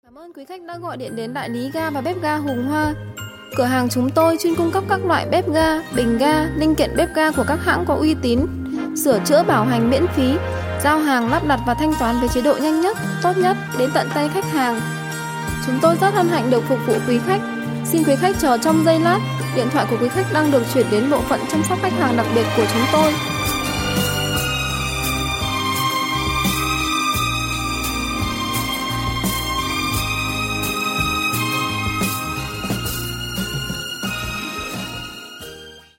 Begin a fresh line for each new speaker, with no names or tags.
Cảm ơn quý khách đã gọi điện đến đại lý ga và bếp ga Hùng Hoa. Cửa hàng chúng tôi chuyên cung cấp các loại bếp ga, bình ga, linh kiện bếp ga của các hãng có uy tín, sửa chữa bảo hành miễn phí, giao hàng lắp đặt và thanh toán với chế độ nhanh nhất, tốt nhất đến tận tay khách hàng. Chúng tôi rất hân hạnh được phục vụ quý khách. Xin quý khách chờ trong giây lát, điện thoại của quý khách đang được chuyển đến bộ phận chăm sóc khách hàng đặc biệt của chúng tôi.